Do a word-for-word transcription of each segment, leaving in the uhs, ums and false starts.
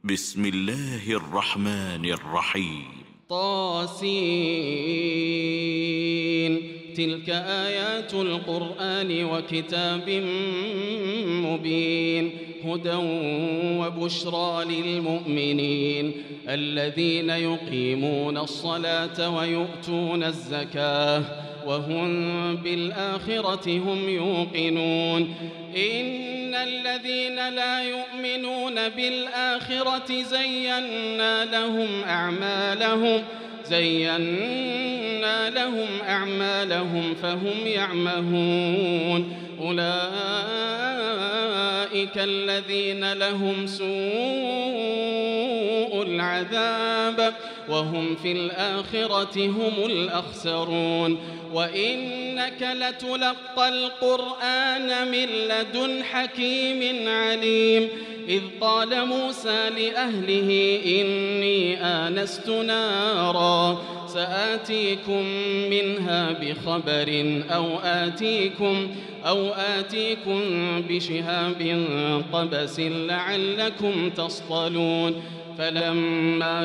بسم الله الرحمن الرحيم. طاسين. تلك آيات القرآن وكتاب مبين، هدى وبشرى للمؤمنين الذين يقيمون الصلاة ويؤتون الزكاة وهم بالآخرة هم يوقنون. إن الذين لا يؤمنون بالآخرة زينا لهم أعمالهم زينا لهم أعمالهم فهم يعمهون. أولئك الذين لهم سوء العذاب وهم في الآخرة هم الأخسرون. وإنك لتلقى القرآن من لدن حكيم عليم. إذ قال موسى لأهله إني آنست نارا سآتيكم منها بخبر أو آتيكم أو آتيكم بشهاب قبس لعلكم تصطلون. فلما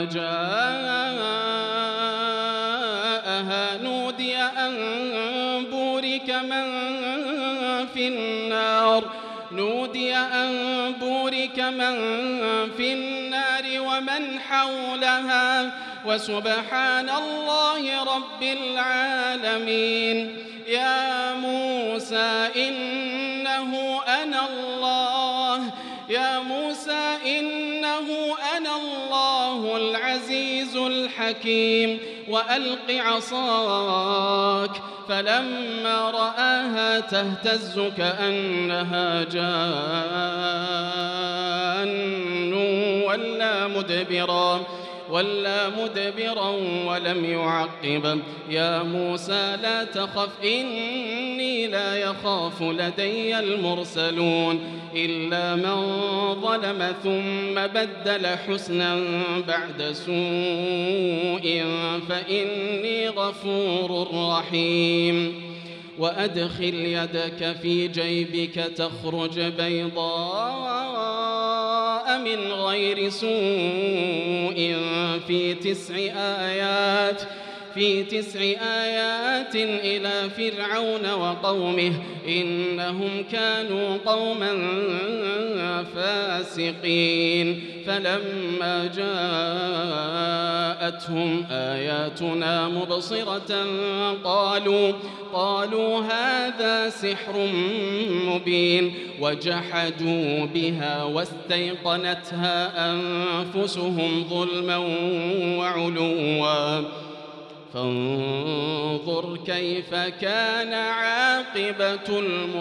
جاءها نودي أن بورك من في النار نودي أن بورك من في النار ومن حولها وسبحان الله رب العالمين. يا موسى إنه أنا الله يا موسى إنه أنا الله العزيز الحكيم. وألق عصاك فلما رآها تهتز كأنها جان ولا مدبرا ولا مدبرا ولم يعقب. يا موسى لا تخف إني لا يخاف لدي المرسلون. إلا من ظلم ثم بدل حسنا بعد سوء فإني غفور رحيم. وأدخل يدك في جيبك تخرج بيضاء من غير سوء في تسع آيات في تسع آيات إلى فرعون وقومه إنهم كانوا قوما فاسقين. فلما جاءتهم آياتنا مبصرة قالوا قالوا هذا سحر مبين. وجحدوا بها واستيقنتها أنفسهم ظلما وعلوا فانظر كيف كان عاقبة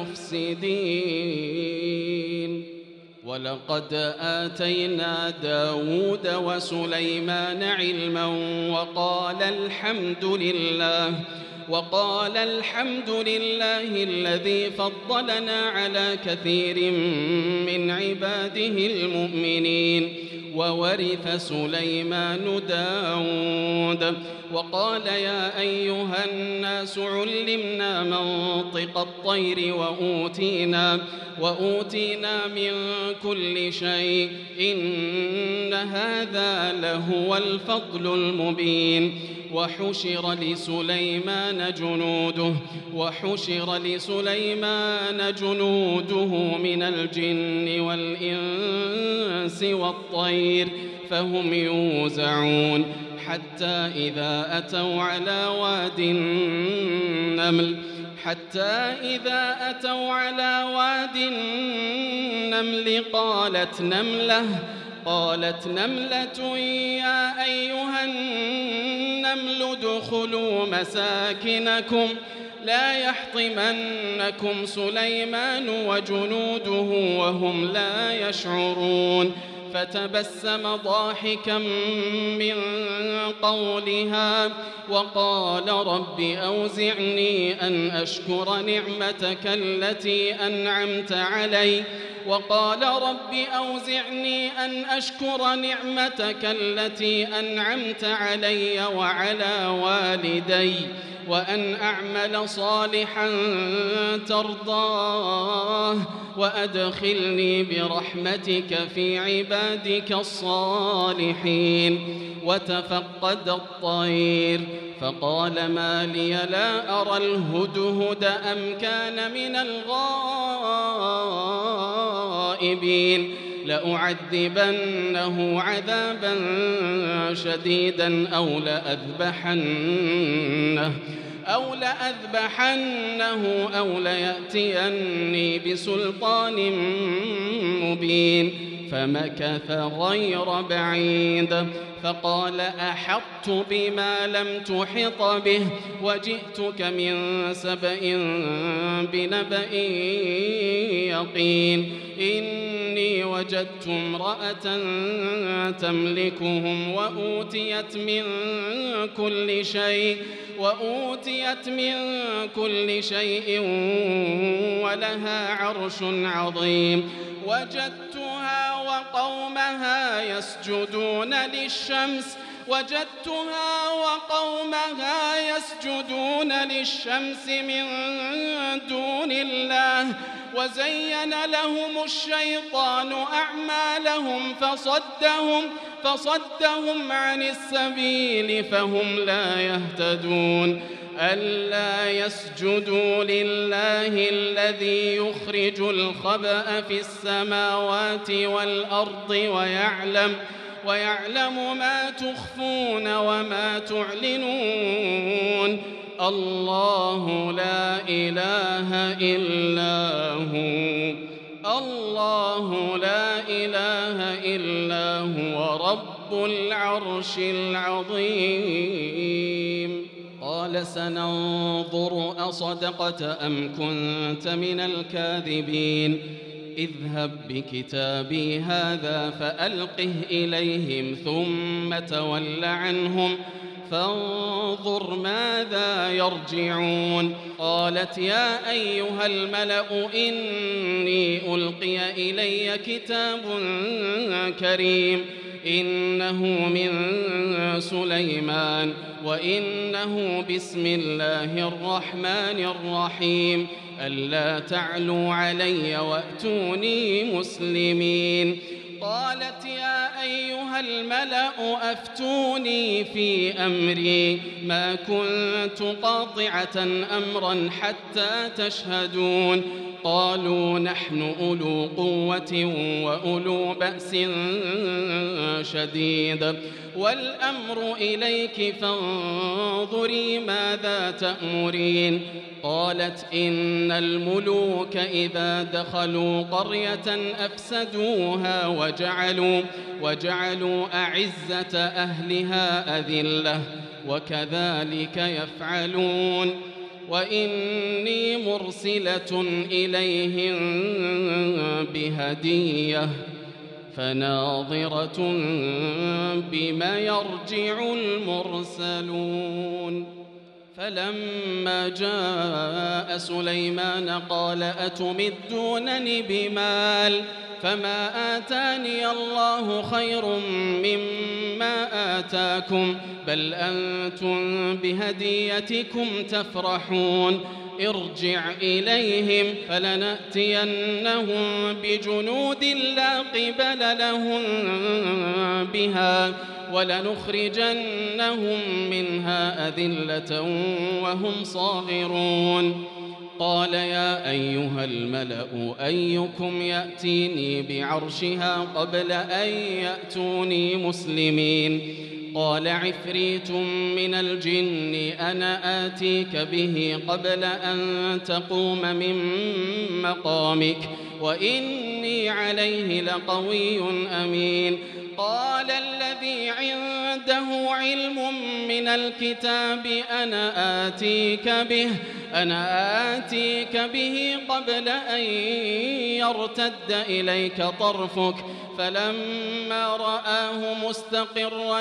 المفسدين. ولقد آتينا داود وسليمان علما وقال الحمد لله وقال الحمد لله الذي فضلنا على كثير من عباده المؤمنين. وورث سليمان داود وقال يا أيها الناس علمنا منطق الطير وأوتينا, وأوتينا من كل شيء إن هذا لهو الفضل المبين. وحشر لسليمان جنوده وحشر لسليمان جنوده من الجن والإنس والطير فهم يوزعون. حتى إذا أتوا على واد النمل حتى إذا أتوا على واد النمل قالت نملة قالت نملة يا أيها النمل ادخلوا مساكنكم لا يحطمنكم سليمان وجنوده وهم لا يشعرون. فتبسم ضاحكا من قولها وقال رب أوزعني أن أشكر نعمتك التي أنعمت علي وقال رب أوزعني أن أشكر نعمتك التي أنعمت علي وعلى والدي وأن أعمل صالحا ترضاه وأدخلني برحمتك في عبادك الصالحين. وتفقد الطير فقال ما لي لا أرى الهدهد أم كان من الغائبين لأعذبنه عذابا شديدا أو لأذبحنه أو لأذبحنه أو ليأتيني بسلطان مبين. فمكث غير بعيد فقال أحطت بما لم تحط به وجئتك من سبأ بنبأ يقين. إني وجدت امرأة تملكهم وأوتيت من كل شيء وأوتيت من كل شيء ولها عرش عظيم. وجدتها وقومها يسجدون للشمس وجدتها وقومها يسجدون للشمس من دون الله وزين لهم الشيطان أعمالهم فصدهم فصدهم عن السبيل فهم لا يهتدون. ألا يسجدوا لله الذي يخرج الخبأ في السماوات والأرض ويعلم ويعلم ما تخفون وما تعلنون. الله لا إله إلا هو الله لا إله إلا هو رب العرش العظيم. قال سننظر أصدقت أم كنت من الكاذبين. اذهب بكتابي هذا فألقه إليهم ثم تول عنهم فانظر ماذا يرجعون. قالت يا أيها الملأ إني ألقي إلي كتاب كريم إنه من سليمان وإنه بسم الله الرحمن الرحيم ألا تعلوا علي وأتوني مسلمين. قالت يا أيها الملأ أفتوني في أمري ما كنت قاطعة أمرا حتى تشهدون. قالوا نحن أولو قوة وأولو بأس شديد والأمر إليك فانظري ماذا تأمرين. قالت إن الملوك إذا دخلوا قرية أفسدوها وجعلوا, وجعلوا أعزة أهلها أذلة وكذلك يفعلون. وإني مرسلة إليهم بهدية فناظرة بما يرجع المرسلون. فلما جاء سليمان قال أتمدونني بمال فما آتاني الله خير مما آتاكم بل أنتم بهديتكم تفرحون. ارجع إليهم فلنأتينهم بجنود لا قبل لهم بها ولنخرجنهم منها أذلة وهم صاغرون. قال يا أيها الملأ أيكم يأتيني بعرشها قبل أن يأتوني مسلمين. قال عفريت من الجن أنا آتيك به قبل أن تقوم من مقامك وإني عليه لقوي أمين. قال الذي عنده علم من الكتاب أنا آتيك به أنا آتيك به قبل أن يرتد إليك طرفك فلما رآه مستقرا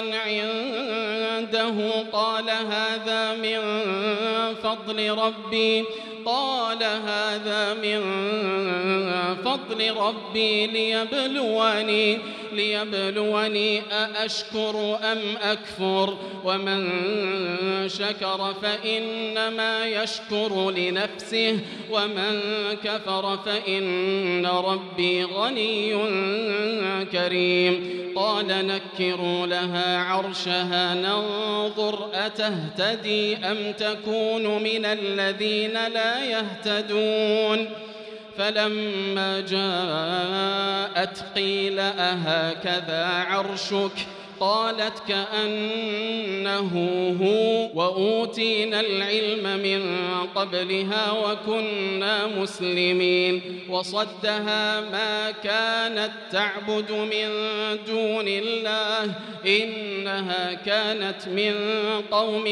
عنده قال هذا من فضل ربي قال هذا من فضل ربي ليبلوني ليبلوني أأشكر أم أكفر ومن شكر فإنما يشكر لنفسه ومن كفر فإن ربي غني كريم قال نكروا لها عرشها ننظر أتهتدي أم تكون من الذين لا يهتدون فلما جاءت قيل أهكذا عرشك قالت كأنه هو وأوتينا العلم من قبلها وكنا مسلمين وصدها ما كانت تعبد من دون الله إنها كانت من قوم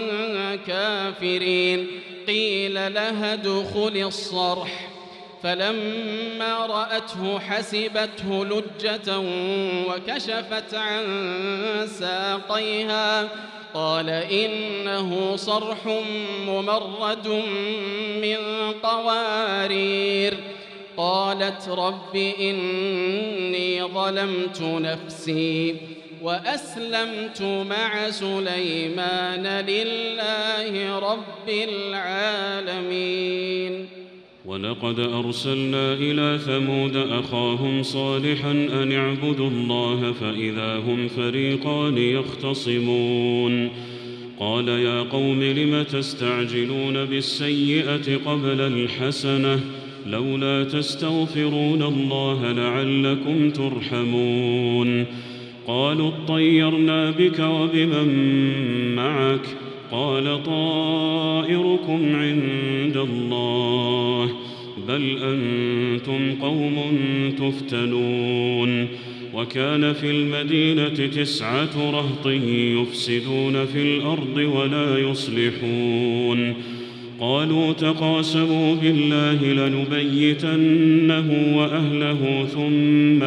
كافرين قيل لها ادخل الصرح فلما رأته حسبته لجة وكشفت عن ساقيها قال إنه صرح ممرد من قوارير قالت رب إني ظلمت نفسي وأسلمت مع سليمان لله رب العالمين. ولقد أرسلنا إلى ثمود أخاهم صالحا أن اعبدوا الله فإذا هم فريقان يختصمون قال يا قوم لم تستعجلون بالسيئة قبل الحسنة لولا تستغفرون الله لعلكم ترحمون قالوا اطيرنا بك وبمن معك قال طائركم عند الله بل أنتم قوم تفتنون وكان في المدينة تسعة رهط يفسدون في الأرض ولا يصلحون قالوا تقاسموا بالله لنبيتنه وأهله ثم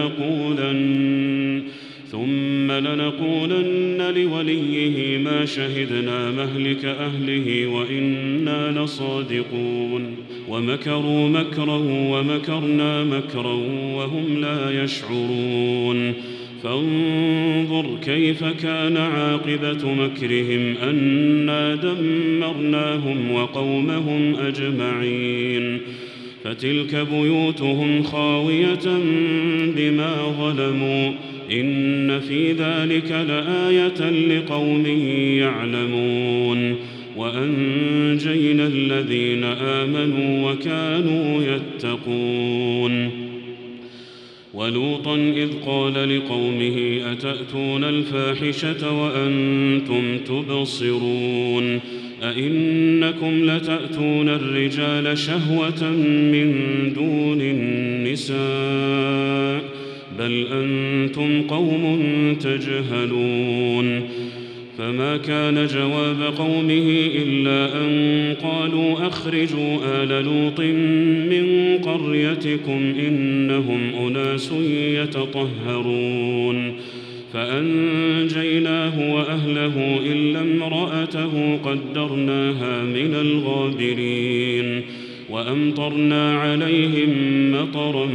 لنقولن ثم لنقولن لوليه ما شهدنا مهلك أهله وإنا لصادقون ومكروا مكرا ومكرنا مكرا وهم لا يشعرون فانظر كيف كان عاقبة مكرهم أنا دمرناهم وقومهم أجمعين فتلك بيوتهم خاوية بما ظلموا إن في ذلك لآية لقوم يعلمون وأنجينا الذين آمنوا وكانوا يتقون ولوطا إذ قال لقومه أتأتون الفاحشة وأنتم تبصرون أئنكم لتأتون الرجال شهوة من دون النساء بل أنتم قوم تجهلون فما كان جواب قومه إلا أن قالوا أخرجوا آل لوط من قريتكم إنهم أناس يتطهرون فأنجيناه وأهله إلا امرأته قدرناها من الغابرين وأمطرنا عليهم مطرا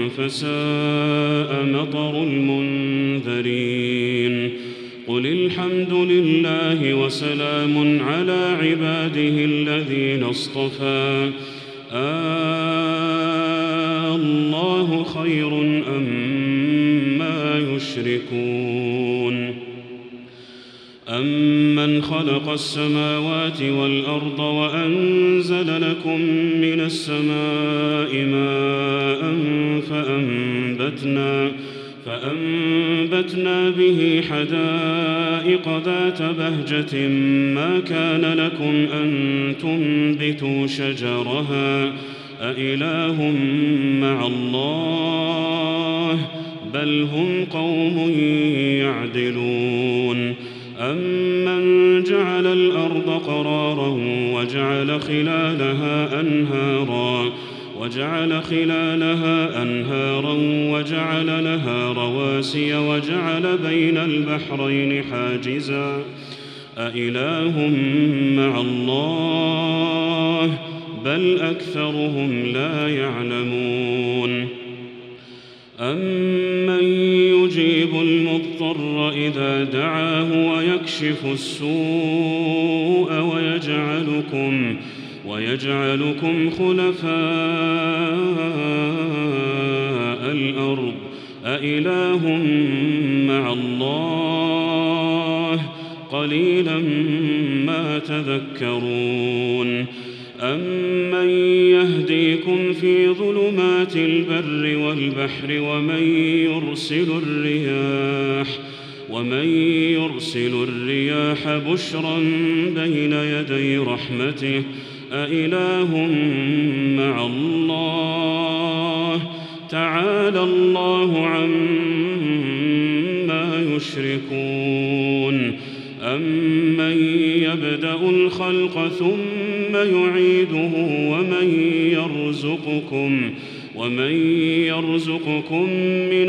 فساء مطر المنذرين قل الحمد لله وسلام على عباده الذين اصطفى آه الله خير أما يشركون أمن خلق السماوات والأرض وأنزل لكم من السماء ماء فأنبتنا فأنبتنا به حدائق ذات بهجة ما كان لكم أن تنبتوا شجرها أإله مع الله بل هم قوم يعدلون أمن جعل الأرض قرارا وجعل خلالها أنهارا وجعل خلالها أنهارا وجعل لها رواسي وجعل بين البحرين حاجزا أإله مع الله بل أكثرهم لا يعلمون أمن يجيب المضطر إذا دعاه ويكشف السوء ويجعلكم ويجعلكم خلفاء الأرض أإله مع الله قليلا ما تذكرون أمن يهديكم في ظلمات البر والبحر ومن يرسل الرياح ومن يرسل الرياح بشرا بين يدي رحمته أإله مع الله تعالى الله عما يشركون أمن يبدأ الخلق ثم يعيده ومن يرزقكم ومن يرزقكم من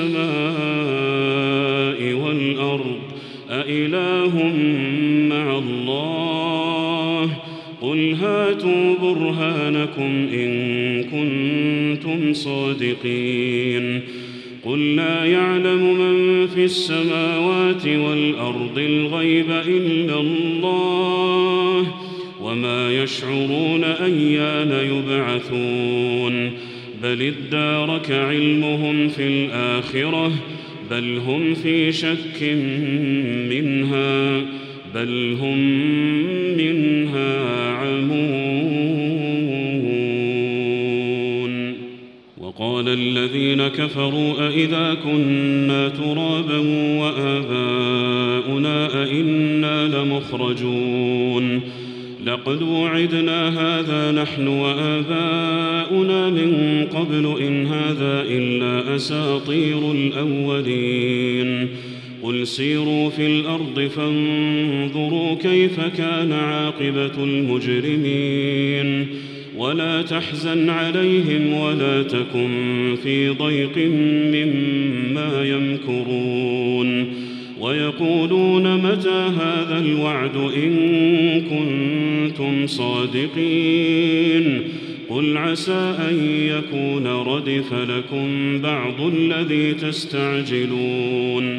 السماء والأرض أإله مع الله قل هاتوا برهانكم إن كنتم صادقين قل لا يعلم من في السماوات والأرض الغيب إلا الله وما يشعرون أيان يبعثون بل ادارك علمهم في الآخرة بل هم في شك منها بل هم منها عمون وقال الذين كفروا أئذا كنا ترابا وآباؤنا أئنا لمخرجون لقد وعدنا هذا نحن وآباؤنا من قبل إن هذا إلا أساطير الأولين قل سيروا في الأرض فانظروا كيف كان عاقبة المجرمين ولا تحزن عليهم ولا تكن في ضيق مما يمكرون ويقولون متى هذا الوعد إن كنتم صادقين قل عسى أن يكون ردف لكم بعض الذي تستعجلون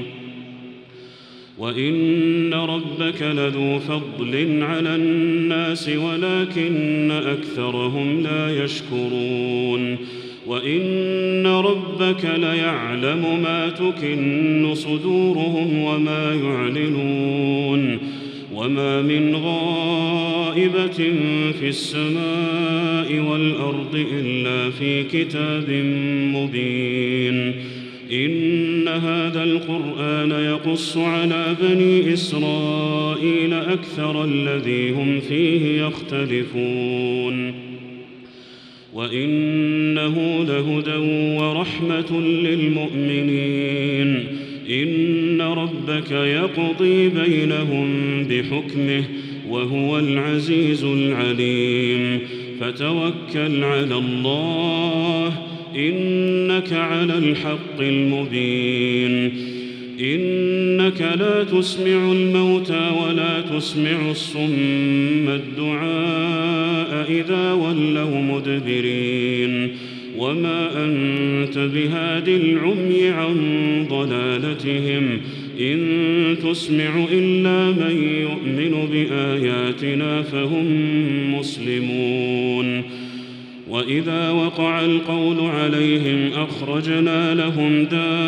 وإن ربك لذو فضل على الناس ولكن أكثرهم لا يشكرون وإن ربك ليعلم ما تكن صدورهم وما يعلنون وما من غائبة في السماء والأرض إلا في كتاب مبين إن هذا القرآن يقص على بني إسرائيل أكثر الذي هم فيه يختلفون وإنه لهدى ورحمة للمؤمنين إن ربك يقضي بينهم بحكمه وهو العزيز العليم فتوكل على الله إنك على الحق المبين إنك لا تسمع الموتى ولا تسمع الصم الدعاء إذا ولوا مدبرين وما أنت بهاد العمي عن ضلالتهم إن تسمع إلا من يؤمن بآياتنا فهم مسلمون وإذا وقع القول عليهم أخرجنا لهم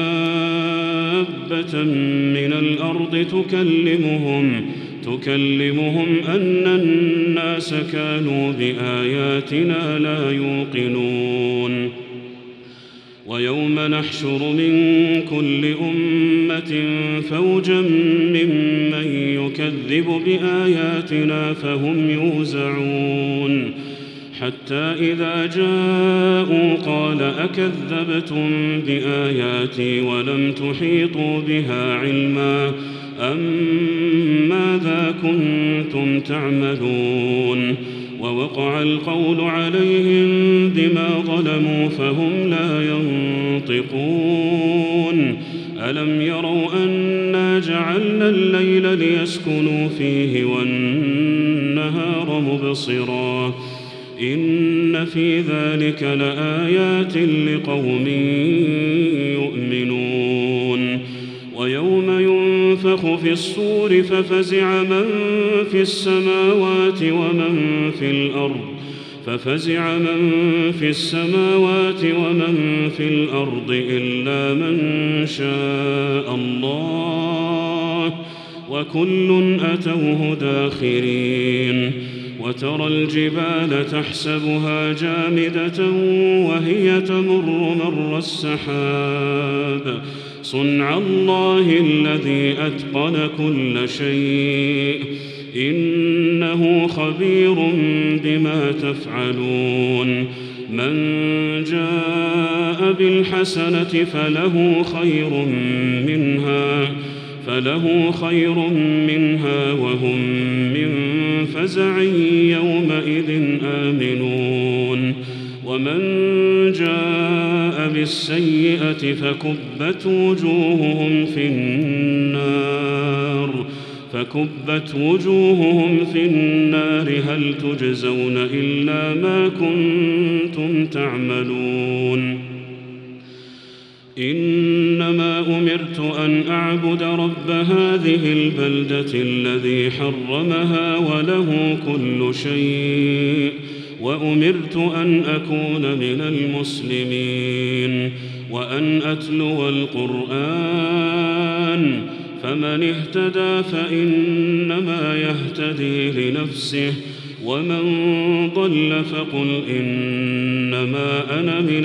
دابة من الأرض تكلمهم تكلمهم أن الناس كانوا بآياتنا لا يوقنون ويوم نحشر من كل أمة فوجا ممن يكذب بآياتنا فهم يوزعون حتى إذا جاءوا قال أكذبتم بآياتي ولم تحيطوا بها علما أم ماذا كنتم تعملون ووقع القول عليهم بما ظلموا فهم لا ينطقون ألم يروا أنا جعلنا الليل ليسكنوا فيه والنهار مبصرا إن في ذلك لآيات لقوم يؤمنون ويوم ينفخ في الصور ففزع من في السماوات ومن في الأرض ففزع من في السماوات ومن في الأرض إلا من شاء الله وكل أتوه داخرين وترى الجبال تحسبها جامدة وهي تمر مر السحاب صنع الله الذي أتقن كل شيء إنه خبير بما تفعلون من جاء بالحسنة فله خير منها فله خير منها وهم من فزع يومئذ آمنون ومن جاء بالسيئة فكبت وجوههم في النار فكبت وجوههم في النار هل تجزون إلا ما كنتم تعملون إنما أمرت أن أعبد رب هذه البلدة الذي حرمها وله كل شيء وأمرت أن أكون من المسلمين وأن أتلو القرآن فمن اهتدى فإنما يهتدي لنفسه ومن ضل فقل إنما أنا من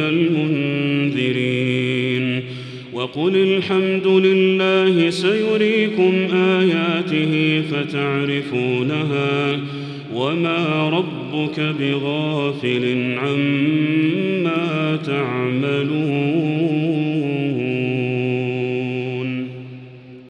المنذرين وقل الحمد لله سيريكم آياته فتعرفونها وما ربك بغافل عما تعملون